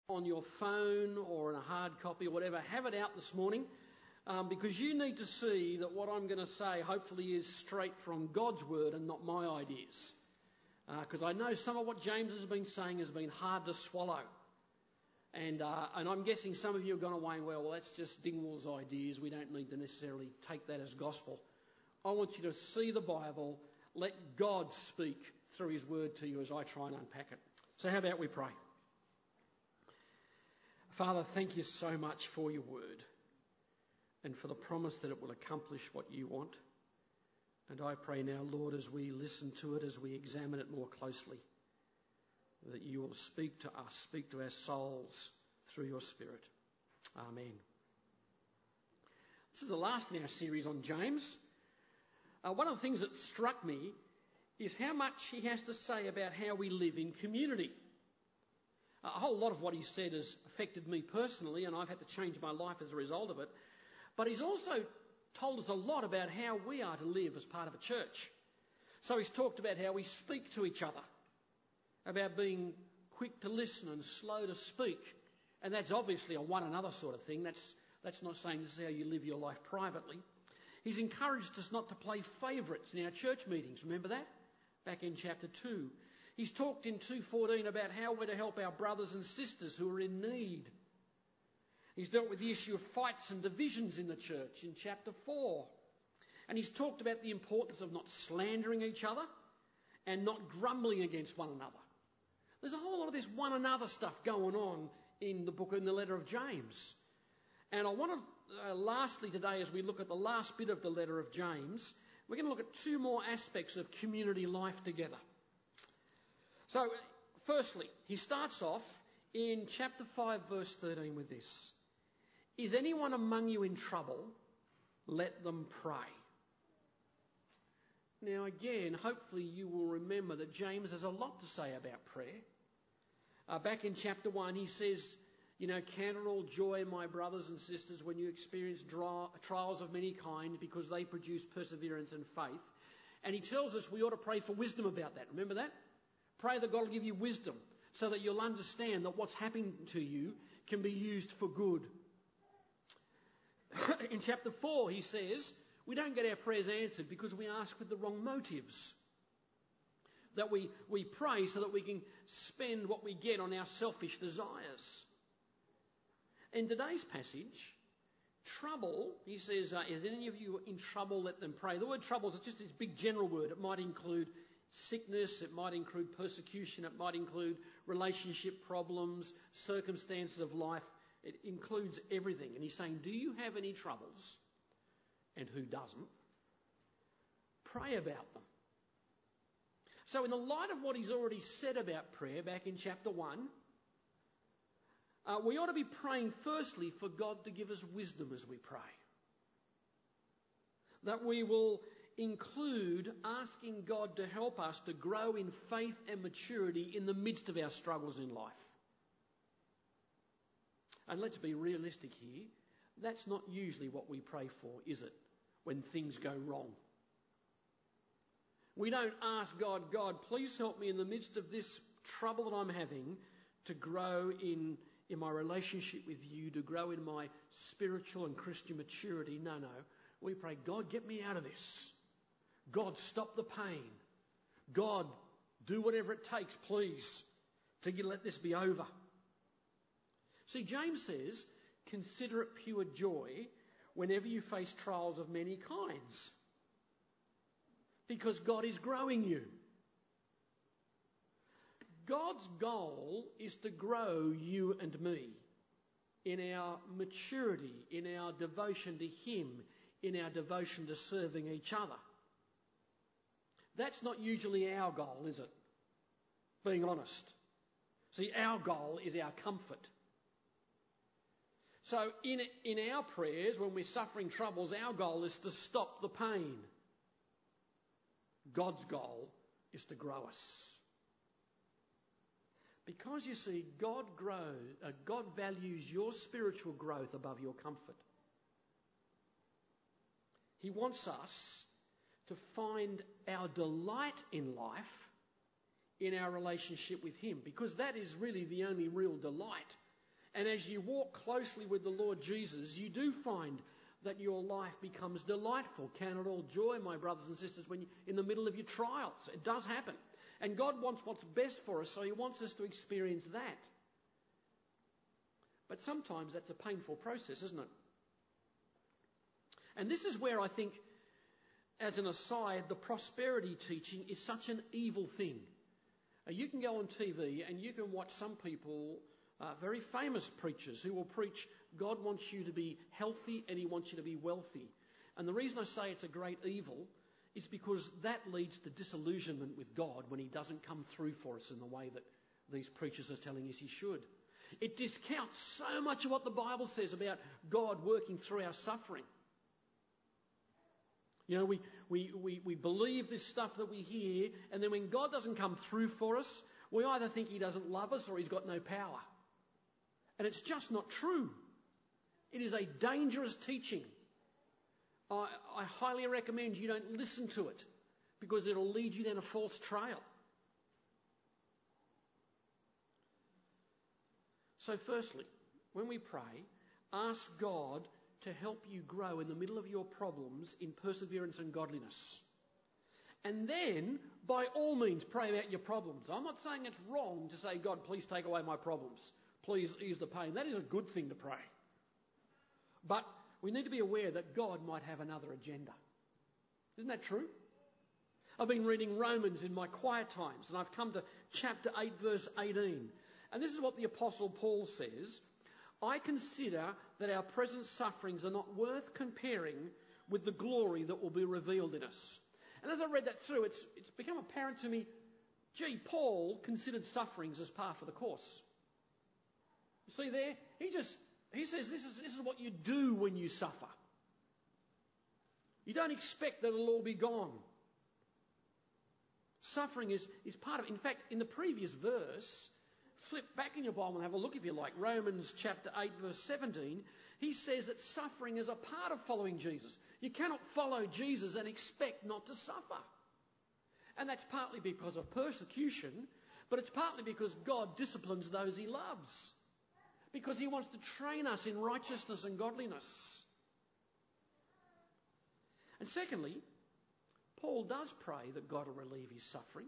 on your phone or in a hard copy or whatever, have it out this morning because you need to see that what I'm going to say hopefully is straight from God's word and not my ideas. Because I know some of what James has been saying has been hard to swallow. And I'm guessing some of you have gone away and, well, that's just Dingwall's ideas. We don't need to necessarily take that as gospel. I want you to see the Bible, let God speak through his word to you as I try and unpack it. So how about we pray? Father, thank you so much for your word and for the promise that it will accomplish what you want. And I pray now, Lord, as we listen to it, as we examine it more closely, that you will speak to us, speak to our souls through your Spirit. Amen. This is the last in our series on James. One of the things that struck me is how much he has to say about how we live in community. A whole lot of what he said has affected me personally, and I've had to change my life as a result of it. But he's also told us a lot about how we are to live as part of a church. So he's talked about how we speak to each other, about being quick to listen and slow to speak. And that's obviously a one another sort of thing. That's not saying this is how you live your life privately. He's encouraged us not to play favourites in our church meetings. Remember that? Back in chapter 2. He's talked in 2:14 about how we're to help our brothers and sisters who are in need. He's dealt with the issue of fights and divisions in the church in chapter 4. And he's talked about the importance of not slandering each other and not grumbling against one another. There's a whole lot of this one another stuff going on in the letter of James. And I want to, lastly today, as we look at the last bit of the letter of James, we're going to look at two more aspects of community life together. So, firstly, he starts off in chapter 5, verse 13 with this. Is anyone among you in trouble? Let them pray. Now again, hopefully you will remember that James has a lot to say about prayer. Back in chapter 1, he says, count it all joy, my brothers and sisters, when you experience trials of many kinds, because they produce perseverance and faith. And he tells us we ought to pray for wisdom about that. Remember that? Pray that God will give you wisdom so that you'll understand that what's happening to you can be used for good. In chapter 4, he says, we don't get our prayers answered because we ask with the wrong motives. That we pray so that we can spend what we get on our selfish desires. In today's passage, trouble, he says, is any of you in trouble, let them pray. The word trouble is just this big general word. It might include sickness, it might include persecution, it might include relationship problems, circumstances of life. It includes everything. And he's saying, do you have any troubles? And who doesn't? Pray about them. So in the light of what he's already said about prayer back in chapter 1, we ought to be praying firstly for God to give us wisdom as we pray. That we will include asking God to help us to grow in faith and maturity in the midst of our struggles in life. And let's be realistic here, that's not usually what we pray for, is it? When things go wrong. We don't ask God, please help me in the midst of this trouble that I'm having to grow in my relationship with you, to grow in my spiritual and Christian maturity. No. We pray, God, get me out of this. God, stop the pain. God, do whatever it takes, please, to let this be over. See, James says, consider it pure joy whenever you face trials of many kinds. Because God is growing you. God's goal is to grow you and me in our maturity, in our devotion to Him, in our devotion to serving each other. That's not usually our goal, is it? Being honest. See, our goal is our comfort. So in our prayers, when we're suffering troubles, our goal is to stop the pain. God's goal is to grow us. Because you see, God values your spiritual growth above your comfort. He wants us to find our delight in life in our relationship with Him, because that is really the only real delight And as you walk closely with the Lord Jesus, you do find that your life becomes delightful. Count it all joy, my brothers and sisters, when you're in the middle of your trials. It does happen. And God wants what's best for us, so he wants us to experience that. But sometimes that's a painful process, isn't it? And this is where I think, as an aside, the prosperity teaching is such an evil thing. You can go on TV and you can watch some people, very famous preachers, who will preach God wants you to be healthy and he wants you to be wealthy. And the reason I say it's a great evil is because that leads to disillusionment with God when he doesn't come through for us in the way that these preachers are telling us he should. It discounts so much of what the Bible says about God working through our suffering. You know, we believe this stuff that we hear, and then when God doesn't come through for us, we either think he doesn't love us or he's got no power. And it's just not true. It is a dangerous teaching. I highly recommend you don't listen to it, because it'll lead you down a false trail. So firstly, when we pray, ask God to help you grow in the middle of your problems in perseverance and godliness. And then, by all means, pray about your problems. I'm not saying it's wrong to say, God, please take away my problems. Please ease the pain. That is a good thing to pray. But we need to be aware that God might have another agenda. Isn't that true? I've been reading Romans in my quiet times, and I've come to chapter 8, verse 18. And this is what the Apostle Paul says: I consider that our present sufferings are not worth comparing with the glory that will be revealed in us. And as I read that through, it's become apparent to me, Paul considered sufferings as par for the course. You see there? He says this is what you do when you suffer. You don't expect that it'll all be gone. Suffering is part of it. In fact, in the previous verse, flip back in your Bible and have a look if you like. Romans chapter 8, verse 17. He says that suffering is a part of following Jesus. You cannot follow Jesus and expect not to suffer. And that's partly because of persecution, but it's partly because God disciplines those he loves. Because he wants to train us in righteousness and godliness. And secondly, Paul does pray that God will relieve his suffering.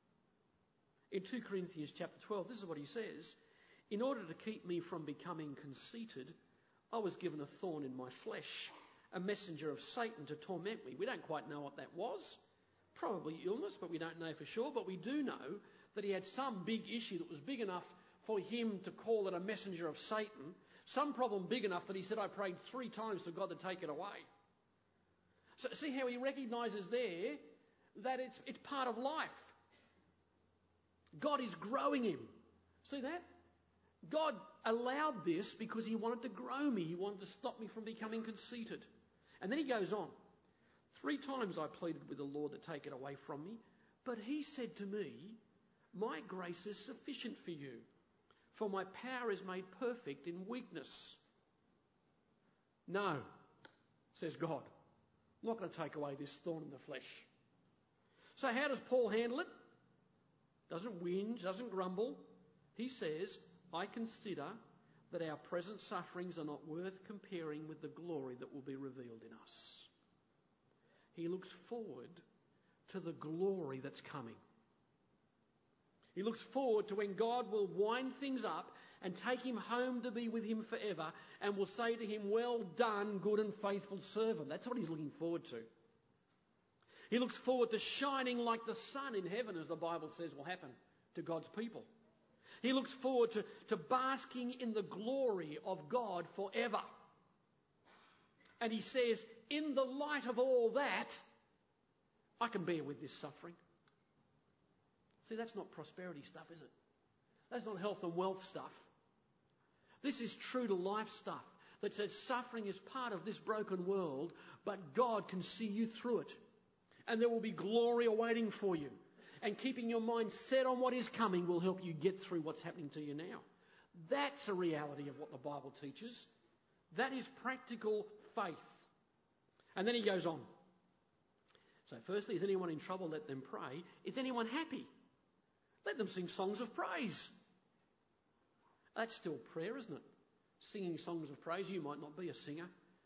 In 2 Corinthians chapter 12, this is what he says: in order to keep me from becoming conceited, I was given a thorn in my flesh, a messenger of Satan to torment me. We don't quite know what that was. Probably illness, but we don't know for sure. But we do know that he had some big issue that was big enough for him to call it a messenger of Satan. Some problem big enough that he said, I prayed 3 times for God to take it away. So see how he recognises there that it's part of life. God is growing him. See that? God allowed this because he wanted to grow me. He wanted to stop me from becoming conceited. And then he goes on. 3 times I pleaded with the Lord to take it away from me. But he said to me, my grace is sufficient for you, for my power is made perfect in weakness. No, says God. I'm not going to take away this thorn in the flesh. So how does Paul handle it? Doesn't whinge, doesn't grumble. He says, I consider that our present sufferings are not worth comparing with the glory that will be revealed in us. He looks forward to the glory that's coming. He looks forward to when God will wind things up and take him home to be with him forever, and will say to him, well done, good and faithful servant. That's what he's looking forward to. He looks forward to shining like the sun in heaven, as the Bible says will happen to God's people. He looks forward to basking in the glory of God forever. And he says, in the light of all that, I can bear with this suffering. See, that's not prosperity stuff, is it? That's not health and wealth stuff. This is true to life stuff that says suffering is part of this broken world, but God can see you through it. And there will be glory awaiting for you. And keeping your mind set on what is coming will help you get through what's happening to you now. That's a reality of what the Bible teaches. That is practical faith. And then he goes on. So firstly, is anyone in trouble? Let them pray. Is anyone happy? Let them sing songs of praise. That's still prayer, isn't it? Singing songs of praise. You might not be a singer.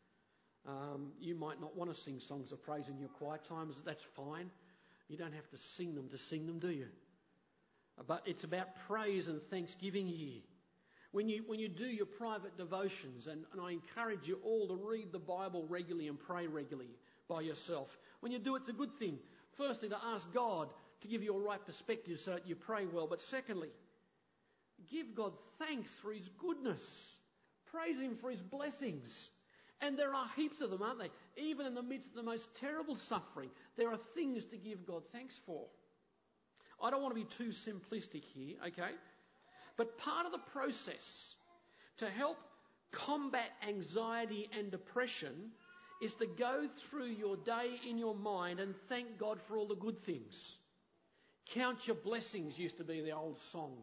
You might not want to sing songs of praise in your quiet times. That's fine. You don't have to sing them, do you? But it's about praise and thanksgiving here. When you do your private devotions, and I encourage you all to read the Bible regularly and pray regularly by yourself. When you do, it's a good thing. Firstly, to ask God to give you a right perspective so that you pray well. But secondly, give God thanks for his goodness. Praise him for his blessings. And there are heaps of them, aren't they? Even in the midst of the most terrible suffering, there are things to give God thanks for. I don't want to be too simplistic here, okay? But part of the process to help combat anxiety and depression is to go through your day in your mind and thank God for all the good things. Count your blessings used to be the old song.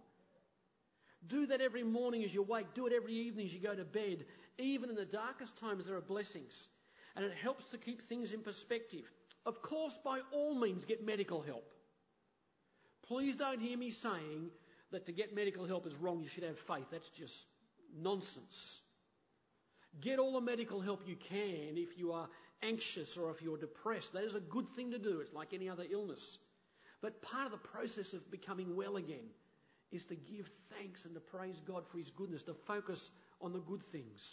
Do that every morning as you wake. Do it every evening as you go to bed. Even in the darkest times, there are blessings. And it helps to keep things in perspective. Of course, by all means, get medical help. Please don't hear me saying that to get medical help is wrong, you should have faith. That's just nonsense. Get all the medical help you can if you are anxious or if you're depressed. That is a good thing to do. It's like any other illness. But part of the process of becoming well again is to give thanks and to praise God for his goodness, to focus on the good things.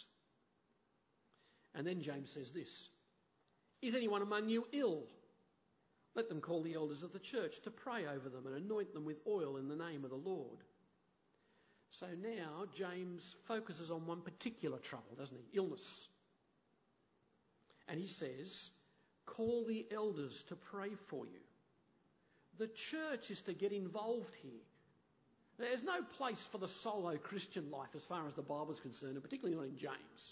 And then James says this, is anyone among you ill? Let them call the elders of the church to pray over them and anoint them with oil in the name of the Lord. So now James focuses on one particular trouble, doesn't he? Illness. And he says, call the elders to pray for you. The church is to get involved here. There's no place for the solo Christian life as far as the Bible is concerned, and particularly not in James.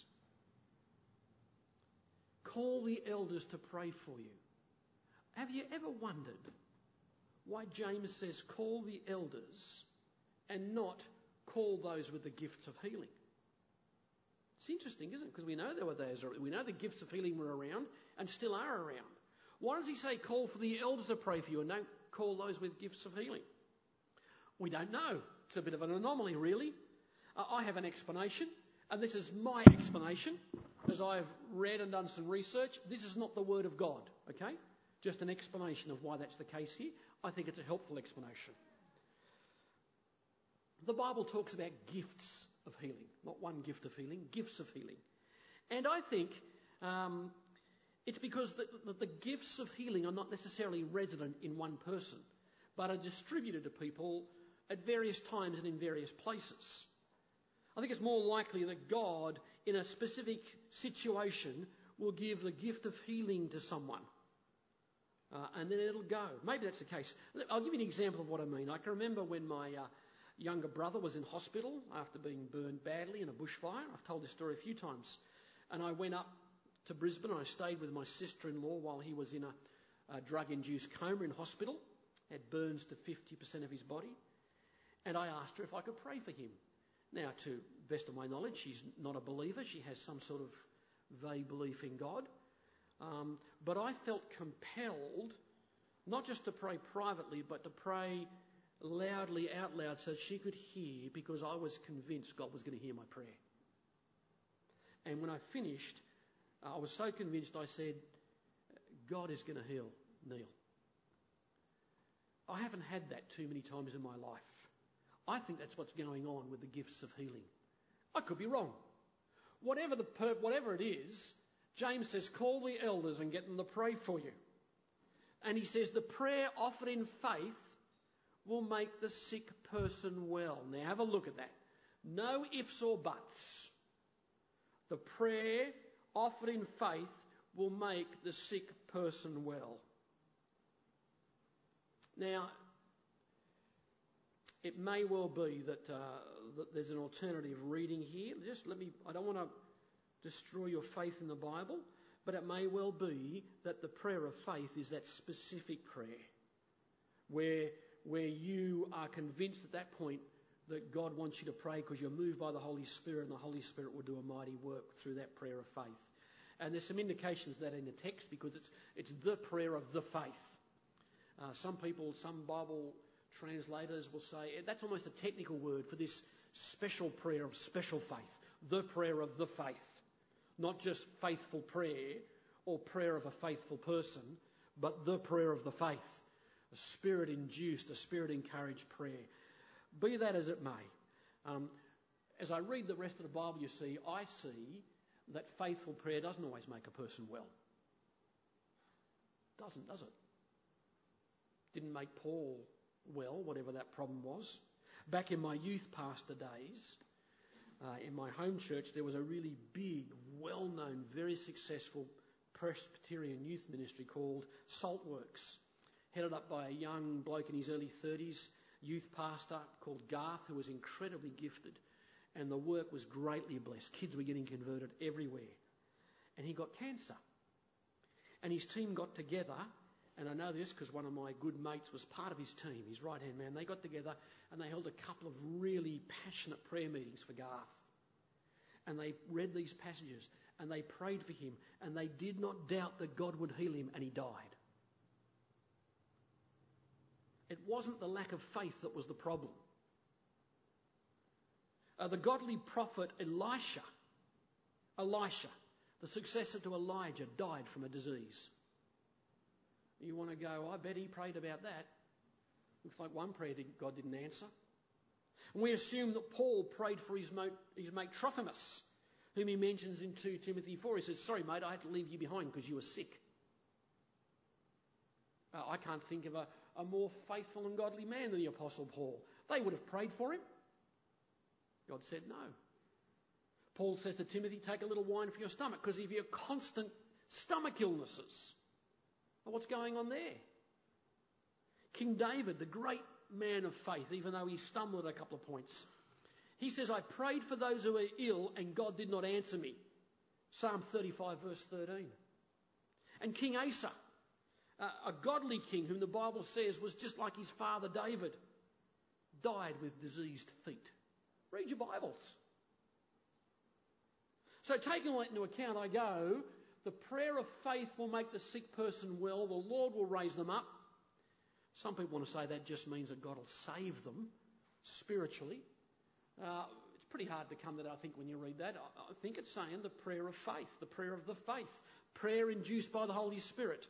Call the elders to pray for you. Have you ever wondered why James says call the elders and not call those with the gifts of healing? It's interesting, isn't it? Because we know there were those. We know the gifts of healing were around and still are around. Why does he say call for the elders to pray for you and don't call those with gifts of healing? We don't know. It's a bit of an anomaly, really. I have an explanation, and this is my explanation. As I've read and done some research, this is not the Word of God, okay? Just an explanation of why that's the case here. I think it's a helpful explanation. The Bible talks about gifts of healing, not one gift of healing, gifts of healing. And I think it's because the gifts of healing are not necessarily resident in one person, but are distributed to people at various times and in various places. I think it's more likely that God, in a specific situation, will give the gift of healing to someone. And then it'll go. Maybe that's the case. I'll give you an example of what I mean. I can remember when my younger brother was in hospital after being burned badly in a bushfire. I've told this story a few times. And I went up to Brisbane and I stayed with my sister-in-law while he was in a drug-induced coma in hospital. Had burns to 50% of his body. And I asked her if I could pray for him. Now, to the best of my knowledge, she's not a believer. She has some sort of vague belief in God. But I felt compelled not just to pray privately, but to pray loudly out loud so she could hear, because I was convinced God was going to hear my prayer. And when I finished, I was so convinced I said, God is going to heal Neil. I haven't had that too many times in my life. I think that's what's going on with the gifts of healing. I could be wrong. Whatever it is, James says, call the elders and get them to pray for you. And he says the prayer offered in faith will make the sick person well. Now have a look at that. No ifs or buts. The prayer offered in faith will make the sick person well. Now, it may well be that there's an alternative reading here. I don't want to destroy your faith in the Bible, but it may well be that the prayer of faith is that specific prayer where you are convinced at that point that God wants you to pray because you're moved by the Holy Spirit, and the Holy Spirit will do a mighty work through that prayer of faith. And there's some indications of that in the text because it's the prayer of the faith. Some Bible translators will say that's almost a technical word for this special prayer of special faith, the prayer of the faith, not just faithful prayer or prayer of a faithful person, but the prayer of the faith, a Spirit-induced, a Spirit-encouraged prayer. Be that as it may, as I read the rest of the Bible, I see that faithful prayer doesn't always make a person well. Doesn't, does it? Didn't make Paul well, whatever that problem was. Back in my youth pastor days, in my home church, there was a really big, well-known, very successful Presbyterian youth ministry called Saltworks, headed up by a young bloke in his early 30s, youth pastor called Garth, who was incredibly gifted, and the work was greatly blessed. Kids were getting converted everywhere. And he got cancer. And his team got together, and I know this because one of my good mates was part of his team, his right-hand man. They got together and they held a couple of really passionate prayer meetings for Garth. And they read these passages and they prayed for him, and they did not doubt that God would heal him, and he died. It wasn't the lack of faith that was the problem. The godly prophet Elisha, the successor to Elijah, died from a disease. You want to go, I bet he prayed about that. Looks like one prayer God didn't answer. And we assume that Paul prayed for his mate Trophimus, whom he mentions in 2 Timothy 4. He says, sorry mate, I had to leave you behind because you were sick. I can't think of a more faithful and godly man than the Apostle Paul. They would have prayed for him. God said no. Paul says to Timothy, take a little wine for your stomach, because if you have constant stomach illnesses, well, what's going on there? King David, the great man of faith, even though he stumbled at a couple of points, he says, I prayed for those who were ill and God did not answer me. Psalm 35 verse 13. And King Asa, a godly king whom the Bible says was just like his father David, died with diseased feet. Read your Bibles. So taking all that into account, I go, the prayer of faith will make the sick person well. The Lord will raise them up. Some people want to say that just means that God will save them spiritually. It's pretty hard to come to that, I think, when you read that. I think it's saying the prayer of faith, the prayer of the faith, prayer induced by the Holy Spirit.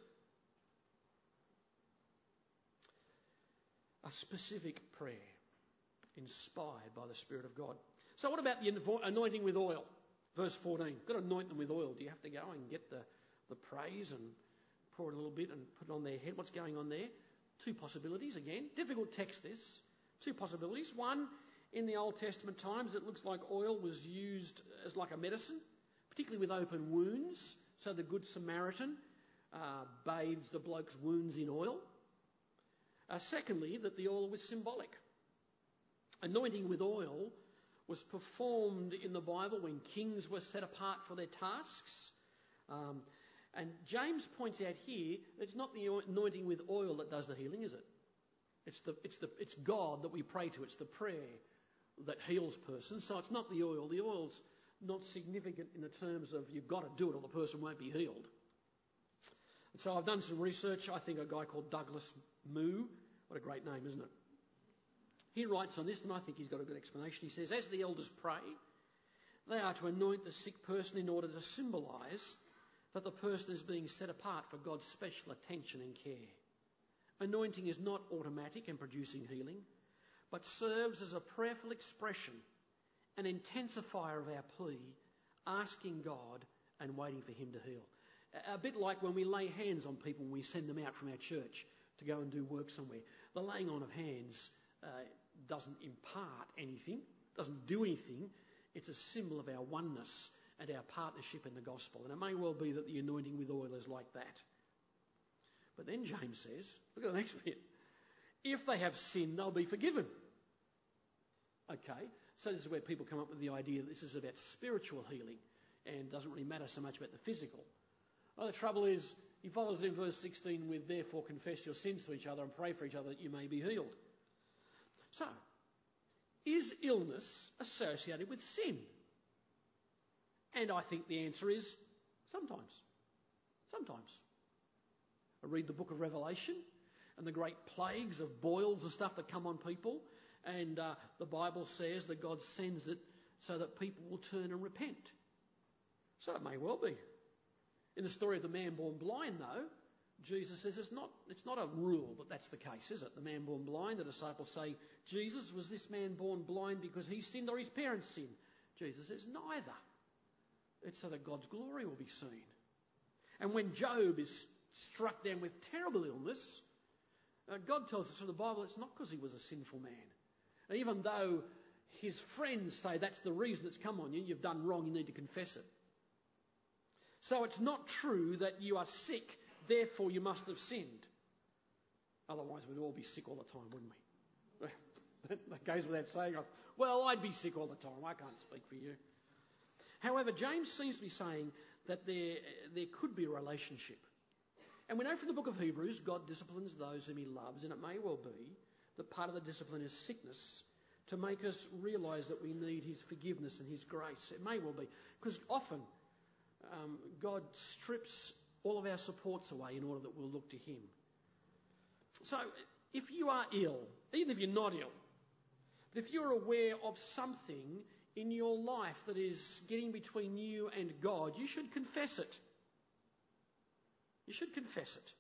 A specific prayer inspired by the Spirit of God. So what about the anointing with oil? Verse 14, got to anoint them with oil. Do you have to go and get the praise and pour it a little bit and put it on their head? What's going on there? Two possibilities again. Difficult text this. Two possibilities. One, in the Old Testament times, it looks like oil was used as like a medicine, particularly with open wounds. So the Good Samaritan bathes the bloke's wounds in oil. Secondly, that the oil was symbolic. Anointing with oil was performed in the Bible when kings were set apart for their tasks. And James points out here that it's not the anointing with oil that does the healing, is it? It's God that we pray to. It's the prayer that heals person. So it's not the oil. The oil's not significant in the terms of you've got to do it or the person won't be healed. And so I've done some research. I think a guy called Douglas Moo. What a great name, isn't it? He writes on this, and I think he's got a good explanation. He says, as the elders pray, they are to anoint the sick person in order to symbolise that the person is being set apart for God's special attention and care. Anointing is not automatic in producing healing, but serves as a prayerful expression, an intensifier of our plea, asking God and waiting for him to heal. A bit like when we lay hands on people when we send them out from our church to go and do work somewhere. The laying on of hands doesn't impart anything, doesn't do anything. It's a symbol of our oneness and our partnership in the gospel. And it may well be that the anointing with oil is like that. But then James says, look at the next bit. If they have sinned, they'll be forgiven. Okay, so this is where people come up with the idea that this is about spiritual healing and doesn't really matter so much about the physical. Well, the trouble is, he follows in verse 16 with, therefore confess your sins to each other and pray for each other that you may be healed. So, is illness associated with sin? And I think the answer is sometimes. Sometimes. I read the book of Revelation and the great plagues of boils and stuff that come on people, And the Bible says that God sends it so that people will turn and repent. So it may well be. In the story of the man born blind, though, Jesus says it's not a rule that that's the case, is it? The man born blind, the disciples say, Jesus, was this man born blind because he sinned or his parents sinned? Jesus says, neither. It's so that God's glory will be seen. And when Job is struck down with terrible illness, God tells us through the Bible it's not because he was a sinful man. And even though his friends say that's the reason it's come on you, you've done wrong, you need to confess it. So it's not true that you are sick, therefore you must have sinned. Otherwise we'd all be sick all the time, wouldn't we? That goes without saying. Well, I'd be sick all the time. I can't speak for you. However, James seems to be saying that there could be a relationship. And we know from the book of Hebrews, God disciplines those whom he loves, and it may well be that part of the discipline is sickness to make us realise that we need his forgiveness and his grace. It may well be, because often God strips all of our supports away in order that we'll look to him. So if you are ill, even if you're not ill, but if you're aware of something in your life that is getting between you and God, you should confess it. You should confess it.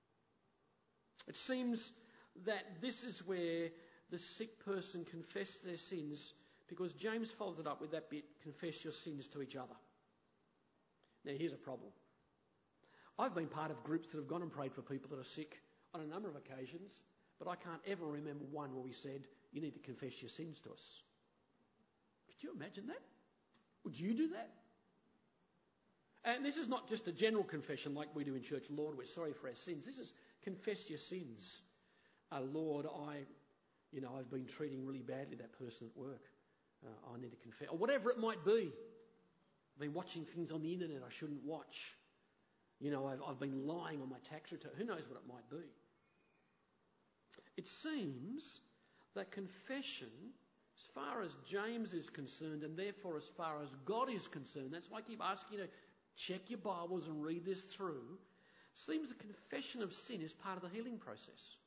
It seems that this is where the sick person confessed their sins, because James follows it up with that bit, confess your sins to each other. Now here's a problem. I've been part of groups that have gone and prayed for people that are sick on a number of occasions, but I can't ever remember one where we said, you need to confess your sins to us. Could you imagine that? Would you do that? And this is not just a general confession like we do in church. Lord, we're sorry for our sins. This is confess your sins. Lord, I've been treating really badly that person at work. I need to confess. Or whatever it might be. I've been watching things on the internet I shouldn't watch. I've been lying on my tax return. Who knows what it might be? It seems that confession, as far as James is concerned, and therefore as far as God is concerned, that's why I keep asking you to check your Bibles and read this through, seems the confession of sin is part of the healing process.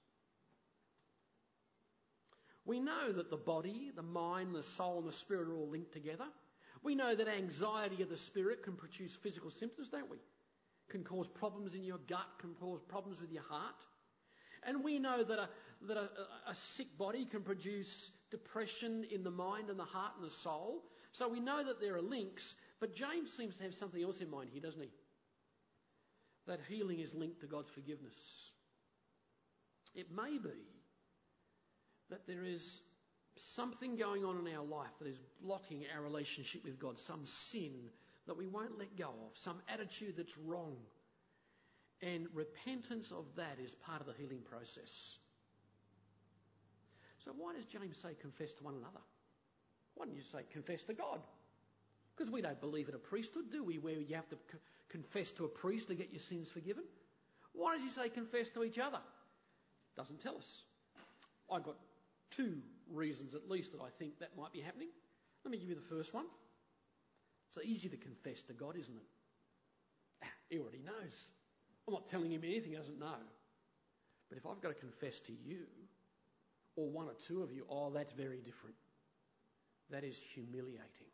We know that the body, the mind, the soul and the spirit are all linked together. We know that anxiety of the spirit can produce physical symptoms, don't we? Can cause problems in your gut, can cause problems with your heart. And we know that a sick body can produce depression in the mind and the heart and the soul. So we know that there are links, but James seems to have something else in mind here, doesn't he? That healing is linked to God's forgiveness. It may be that there is something going on in our life that is blocking our relationship with God, some sin that we won't let go of, some attitude that's wrong. And repentance of that is part of the healing process. So why does James say confess to one another? Why don't you say confess to God? Because we don't believe in a priesthood, do we, where you have to confess to a priest to get your sins forgiven? Why does he say confess to each other? Doesn't tell us. I've got two reasons at least that I think that might be happening. Let me give you the first one. It's easy to confess to God, isn't it? He already knows. I'm not telling him anything he doesn't know. But if I've got to confess to you, or one or two of you, that's very different. That is humiliating.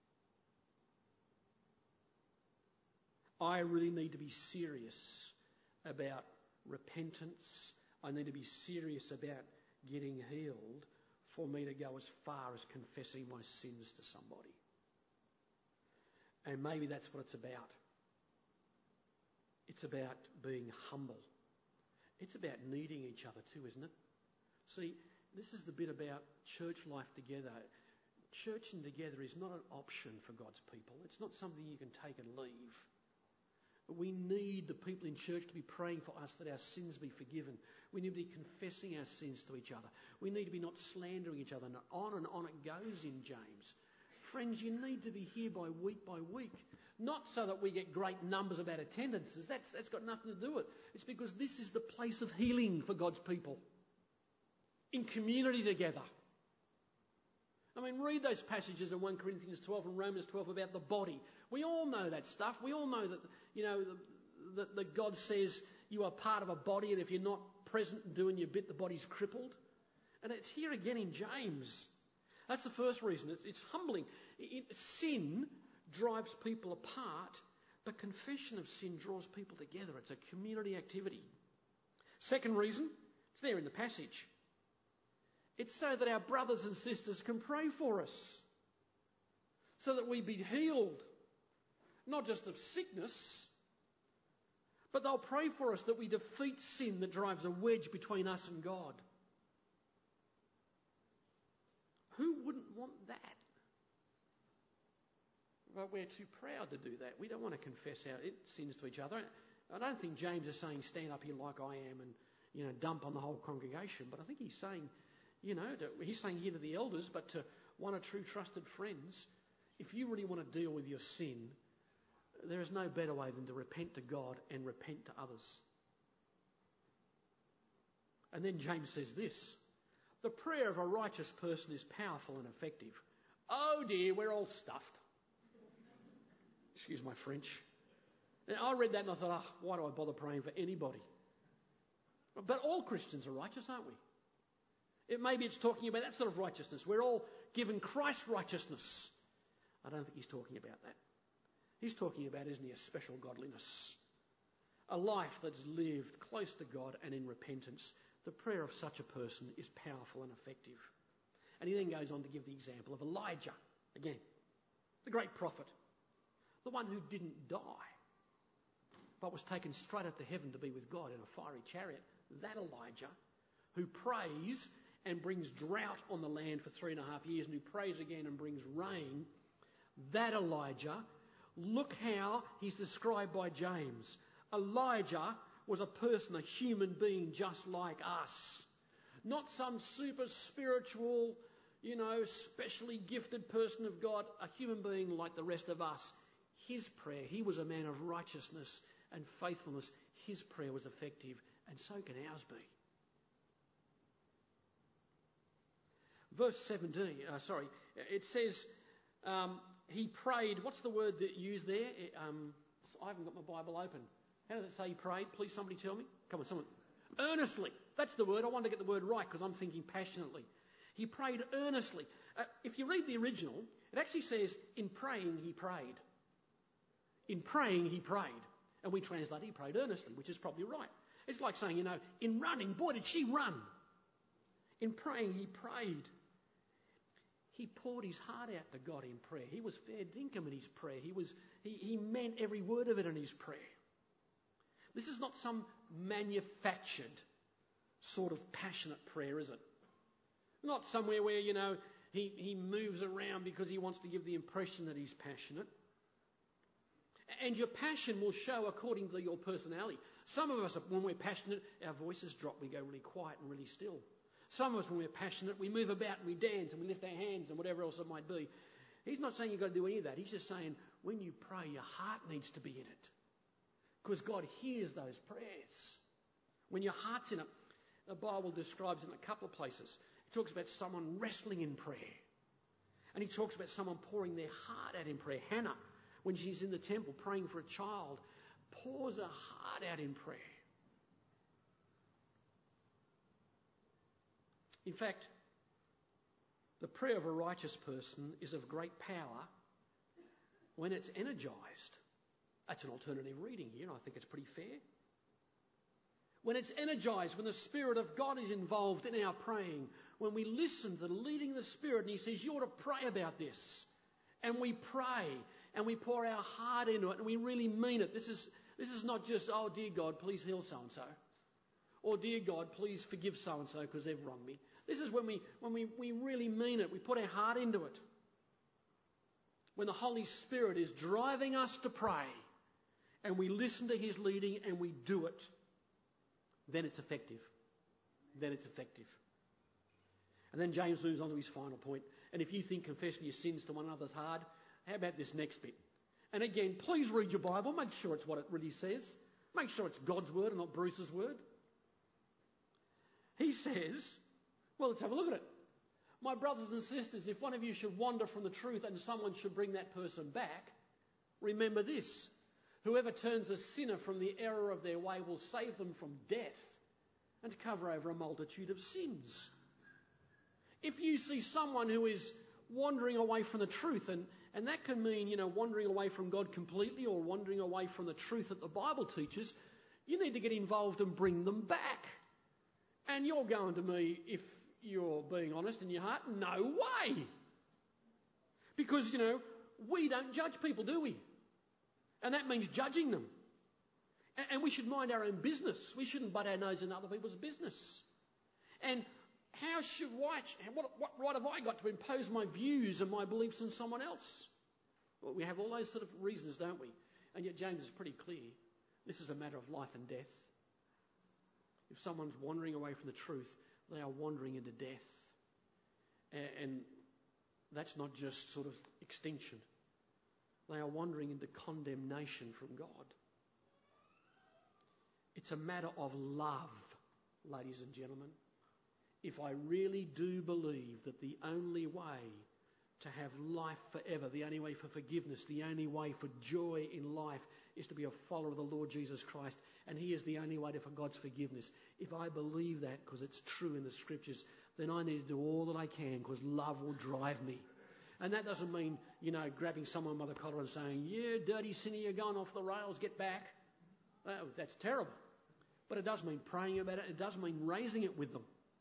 I really need to be serious about repentance. I need to be serious about getting healed for me to go as far as confessing my sins to somebody. And maybe that's what it's about. It's about being humble. It's about needing each other too, isn't it? See, this is the bit about church life together. Churching together is not an option for God's people. It's not something you can take and leave. But we need the people in church to be praying for us that our sins be forgiven. We need to be confessing our sins to each other. We need to be not slandering each other. And on it goes in James. Friends, you need to be here by week, not so that we get great numbers about attendances. That's got nothing to do with it. It's because this is the place of healing for God's people. In community together. I mean, read those passages in 1 Corinthians 12 and Romans 12 about the body. We all know that stuff. We all know that, that God says you are part of a body, and if you're not present and doing your bit, the body's crippled. And it's here again in James. That's the first reason. It's humbling. Sin drives people apart, but confession of sin draws people together. It's a community activity. Second reason, it's there in the passage. It's so that our brothers and sisters can pray for us, so that we be healed, not just of sickness, but they'll pray for us that we defeat sin that drives a wedge between us and God. Who wouldn't want that? But we're too proud to do that. We don't want to confess our sins to each other. I don't think James is saying stand up here like I am and, dump on the whole congregation. But I think he's saying, he's saying here to the elders, but to one or two trusted friends, if you really want to deal with your sin, there is no better way than to repent to God and repent to others. And then James says this: the prayer of a righteous person is powerful and effective. Oh dear, we're all stuffed. Excuse my French. Now, I read that and I thought, why do I bother praying for anybody? But all Christians are righteous, aren't we? Maybe it's talking about that sort of righteousness. We're all given Christ's righteousness. I don't think he's talking about that. He's talking about, isn't he, a special godliness. A life that's lived close to God and in repentance. The prayer of such a person is powerful and effective. And he then goes on to give the example of Elijah. Again, the great prophet. The one who didn't die, but was taken straight up to heaven to be with God in a fiery chariot. That Elijah, who prays and brings drought on the land for 3.5 years, and who prays again and brings rain. That Elijah, look how he's described by James. Elijah was a person, a human being just like us. Not some super spiritual, specially gifted person of God, a human being like the rest of us. His prayer, he was a man of righteousness and faithfulness. His prayer was effective, and so can ours be. Verse 17, it says, he prayed. What's the word that you used there? I haven't got my Bible open. How does it say he prayed? Please, somebody tell me. Come on, someone. Earnestly. That's the word. I want to get the word right because I'm thinking passionately. He prayed earnestly. If you read the original, it actually says, in praying he prayed. In praying he prayed. And we translate he prayed earnestly, which is probably right. It's like saying, in running, boy, did she run. In praying he prayed. He poured his heart out to God in prayer. He was fair dinkum in his prayer. He meant every word of it in his prayer. This is not some manufactured sort of passionate prayer, is it? Not somewhere where, he moves around because he wants to give the impression that he's passionate. And your passion will show according to your personality. Some of us, when we're passionate, our voices drop. We go really quiet and really still. Some of us, when we're passionate, we move about and we dance and we lift our hands and whatever else it might be. He's not saying you've got to do any of that. He's just saying when you pray, your heart needs to be in it. Because God hears those prayers. When your heart's in it, the Bible describes it in a couple of places. It talks about someone wrestling in prayer. And he talks about someone pouring their heart out in prayer. Hannah, when she's in the temple praying for a child, pours her heart out in prayer. In fact, the prayer of a righteous person is of great power when it's energized. That's an alternative reading here, and I think it's pretty fair. When it's energized, when the Spirit of God is involved in our praying, when we listen to the leading of the Spirit, and he says, you ought to pray about this. And we pray, and we pour our heart into it, and we really mean it. This is not just, oh, dear God, please heal so-and-so. Or, dear God, please forgive so-and-so because they've wronged me. This is when we really mean it. We put our heart into it. When the Holy Spirit is driving us to pray, and we listen to his leading and we do it, then it's effective. Then it's effective. And then James moves on to his final point. And if you think confessing your sins to one another is hard, how about this next bit? And again, please read your Bible. Make sure it's what it really says. Make sure it's God's word and not Bruce's word. He says, well, let's have a look at it. My brothers and sisters, if one of you should wander from the truth and someone should bring that person back, remember this. Whoever turns a sinner from the error of their way will save them from death and cover over a multitude of sins. If you see someone who is wandering away from the truth, and that can mean, wandering away from God completely or wandering away from the truth that the Bible teaches, you need to get involved and bring them back. And you're going to me, if you're being honest in your heart, no way. Because, we don't judge people, do we? And that means judging them. And we should mind our own business. We shouldn't butt our nose in other people's business. And what right have I got to impose my views and my beliefs on someone else? Well, we have all those sort of reasons, don't we? And yet James is pretty clear. This is a matter of life and death. If someone's wandering away from the truth, they are wandering into death. And that's not just sort of extinction. They are wandering into condemnation from God. It's a matter of love, ladies and gentlemen. If I really do believe that the only way to have life forever, the only way for forgiveness, the only way for joy in life is to be a follower of the Lord Jesus Christ, and He is the only way for God's forgiveness. If I believe that because it's true in the Scriptures, then I need to do all that I can because love will drive me. And that doesn't mean, grabbing someone by the collar and saying, "Yeah, dirty sinner, you're going off the rails, get back." That's terrible. But it does mean praying about it. It does mean raising it with them.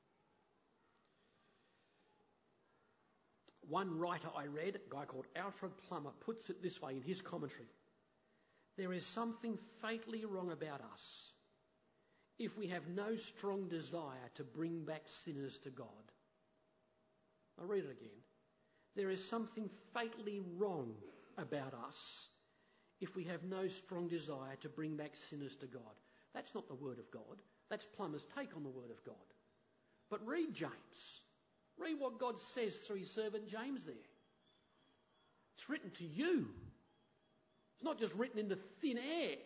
One writer I read, a guy called Alfred Plummer, puts it this way in his commentary. There is something fatally wrong about us if we have no strong desire to bring back sinners to God. I'll read it again. There is something fatally wrong about us if we have no strong desire to bring back sinners to God. That's not the Word of God. That's Plummer's take on the Word of God. But read James. Read what God says through His servant James there. It's written to you. It's not just written into thin air.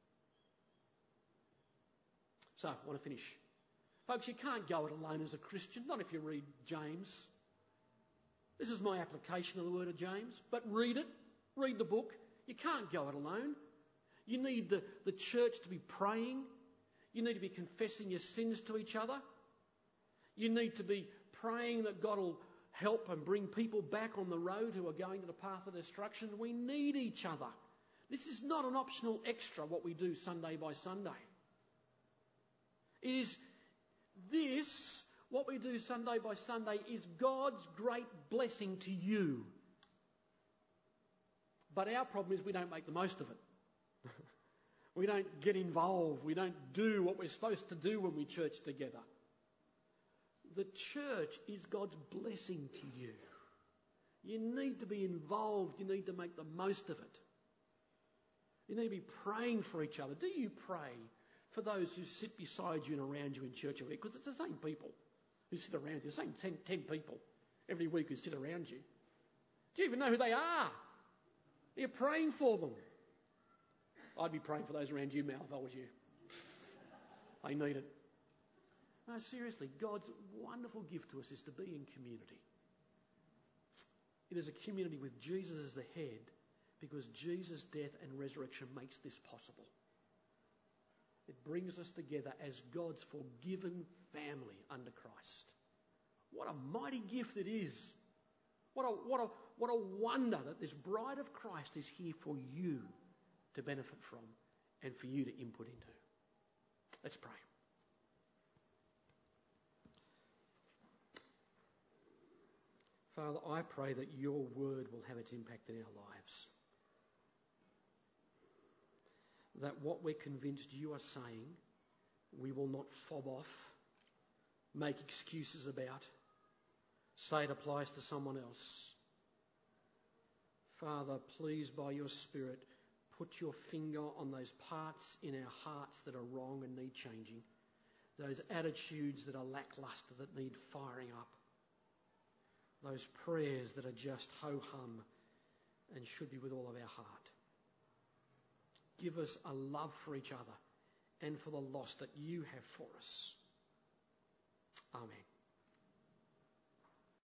So, I want to finish. Folks, you can't go it alone as a Christian, not if you read James. This is my application of the word of James, but read it. Read the book. You can't go it alone. You need the church to be praying. You need to be confessing your sins to each other. You need to be praying that God will help and bring people back on the road who are going to the path of destruction. We need each other. This is not an optional extra, what we do Sunday by Sunday. It is this, what we do Sunday by Sunday, is God's great blessing to you. But our problem is we don't make the most of it. We don't get involved. We don't do what we're supposed to do when we church together. The church is God's blessing to you. You need to be involved. You need to make the most of it. You need to be praying for each other. Do you pray for those who sit beside you and around you in church every week? Because it's the same people who sit around you, the same 10 people every week who sit around you. Do you even know who they are? You're praying for them. I'd be praying for those around you, Mal, if I was you. They need it. No, seriously, God's wonderful gift to us is to be in community. It is a community with Jesus as the head, because Jesus' death and resurrection makes this possible. It brings us together as God's forgiven family under Christ. What a mighty gift it is. What a wonder that this bride of Christ is here for you to benefit from and for you to input into. Let's pray. Father, I pray that your word will have its impact in our lives. That what we're convinced you are saying, we will not fob off, make excuses about, say it applies to someone else. Father, please, by your Spirit, put your finger on those parts in our hearts that are wrong and need changing, those attitudes that are lackluster, that need firing up, those prayers that are just ho-hum and should be with all of our heart. Give us a love for each other and for the lost that you have for us. Amen.